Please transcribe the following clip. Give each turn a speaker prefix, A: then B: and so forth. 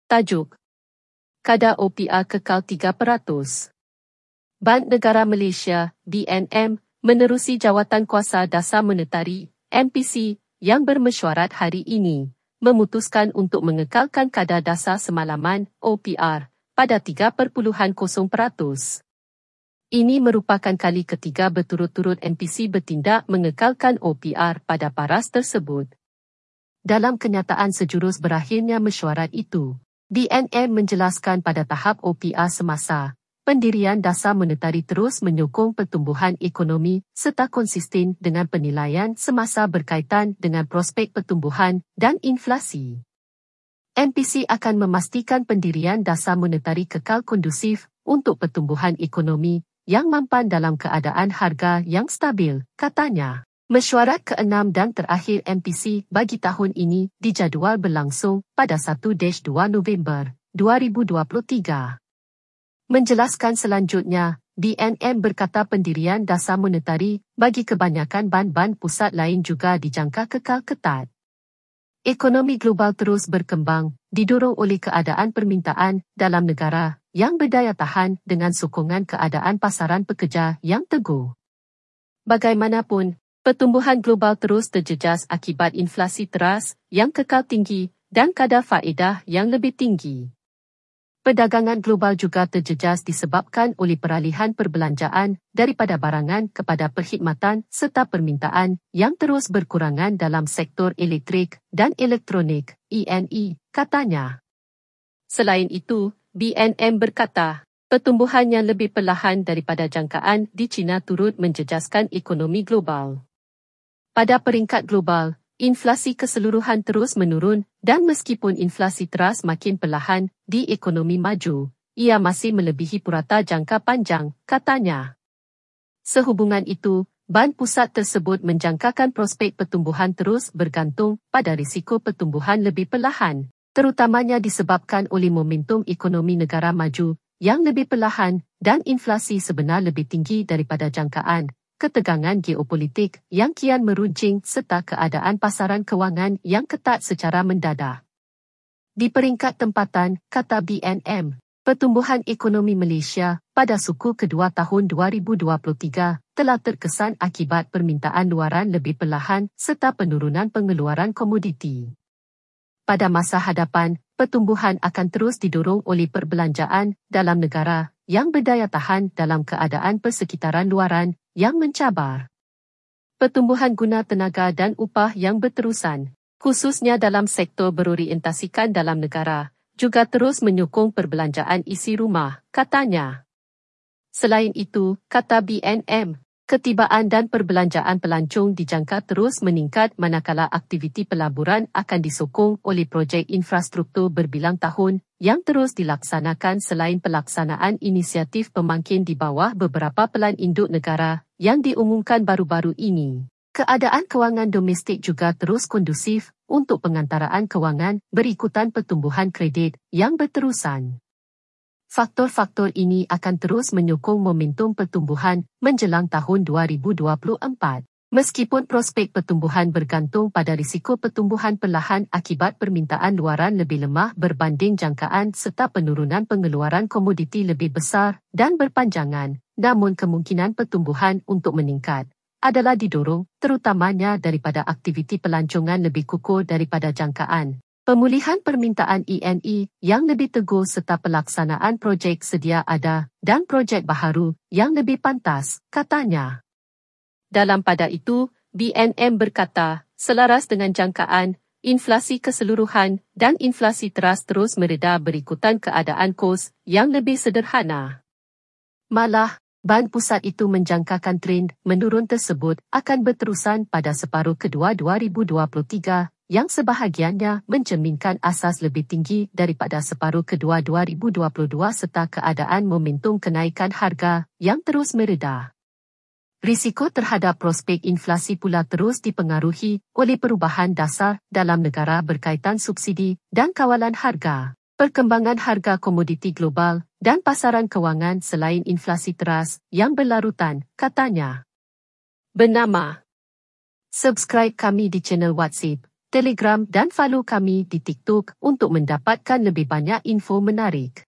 A: Tajuk: Kadar OPR kekal 3%. Bank Negara Malaysia, BNM, menerusi Jawatankuasa Dasar Monetari, MPC, yang bermesyuarat hari ini, memutuskan untuk mengekalkan kadar dasar semalaman, OPR, pada 3.0%. Ini merupakan kali ketiga berturut-turut MPC bertindak mengekalkan OPR pada paras tersebut. Dalam kenyataan sejurus berakhirnya mesyuarat itu, BNM menjelaskan pada tahap OPR semasa, pendirian dasar monetari terus menyokong pertumbuhan ekonomi serta konsisten dengan penilaian semasa berkaitan dengan prospek pertumbuhan dan inflasi. MPC akan memastikan pendirian dasar monetari kekal kondusif untuk pertumbuhan ekonomi yang mampan dalam keadaan harga yang stabil, katanya. Mesyuarat ke-6 dan terakhir MPC bagi tahun ini dijadual berlangsung pada 1-2 November 2023. Menjelaskan selanjutnya, BNM berkata pendirian dasar monetari bagi kebanyakan ban-ban pusat lain juga dijangka kekal ketat. Ekonomi global terus berkembang, didorong oleh keadaan permintaan dalam negara yang berdaya tahan dengan sokongan keadaan pasaran pekerja yang teguh. Bagaimanapun, pertumbuhan global terus terjejas akibat inflasi teras yang kekal tinggi dan kadar faedah yang lebih tinggi. Perdagangan global juga terjejas disebabkan oleh peralihan perbelanjaan daripada barangan kepada perkhidmatan serta permintaan yang terus berkurangan dalam sektor elektrik dan elektronik, ENE, katanya. Selain itu, BNM berkata, pertumbuhan yang lebih perlahan daripada jangkaan di China turut menjejaskan ekonomi global. Pada peringkat global, inflasi keseluruhan terus menurun dan meskipun inflasi teras makin perlahan di ekonomi maju, ia masih melebihi purata jangka panjang, katanya. Sehubungan itu, Bank Pusat tersebut menjangkakan prospek pertumbuhan terus bergantung pada risiko pertumbuhan lebih perlahan, terutamanya disebabkan oleh momentum ekonomi negara maju yang lebih perlahan dan inflasi sebenar lebih tinggi daripada jangkaan, ketegangan geopolitik yang kian meruncing serta keadaan pasaran kewangan yang ketat secara mendadak. Di peringkat tempatan, kata BNM, pertumbuhan ekonomi Malaysia pada suku kedua tahun 2023 telah terkesan akibat permintaan luaran lebih perlahan serta penurunan pengeluaran komoditi. Pada masa hadapan, pertumbuhan akan terus didorong oleh perbelanjaan dalam negara yang berdaya tahan dalam keadaan persekitaran luaran yang mencabar. Pertumbuhan guna tenaga dan upah yang berterusan, khususnya dalam sektor berorientasikan dalam negara, juga terus menyokong perbelanjaan isi rumah, katanya. Selain itu, kata BNM, ketibaan dan perbelanjaan pelancong dijangka terus meningkat manakala aktiviti pelaburan akan disokong oleh projek infrastruktur berbilang tahun yang terus dilaksanakan selain pelaksanaan inisiatif pemangkin di bawah beberapa pelan induk negara yang diumumkan baru-baru ini. Keadaan kewangan domestik juga terus kondusif untuk pengantaraan kewangan berikutan pertumbuhan kredit yang berterusan. Faktor-faktor ini akan terus menyokong momentum pertumbuhan menjelang tahun 2024. Meskipun prospek pertumbuhan bergantung pada risiko pertumbuhan perlahan akibat permintaan luaran lebih lemah berbanding jangkaan serta penurunan pengeluaran komoditi lebih besar dan berpanjangan, namun kemungkinan pertumbuhan untuk meningkat adalah didorong terutamanya daripada aktiviti pelancongan lebih kukuh daripada jangkaan, pemulihan permintaan ENE yang lebih teguh serta pelaksanaan projek sedia ada dan projek baharu yang lebih pantas, katanya. Dalam pada itu, BNM berkata, selaras dengan jangkaan, inflasi keseluruhan dan inflasi teras terus mereda berikutan keadaan kos yang lebih sederhana. Malah, Bank Pusat itu menjangkakan trend menurun tersebut akan berterusan pada separuh kedua 2023, yang sebahagiannya mencerminkan asas lebih tinggi daripada separuh kedua 2022 serta keadaan momentum kenaikan harga yang terus mereda. Risiko terhadap prospek inflasi pula terus dipengaruhi oleh perubahan dasar dalam negara berkaitan subsidi dan kawalan harga, perkembangan harga komoditi global dan pasaran kewangan selain inflasi teras yang berlarutan, katanya. Bernama. Subscribe kami di channel WhatsApp Telegram dan follow kami di TikTok untuk mendapatkan lebih banyak info menarik.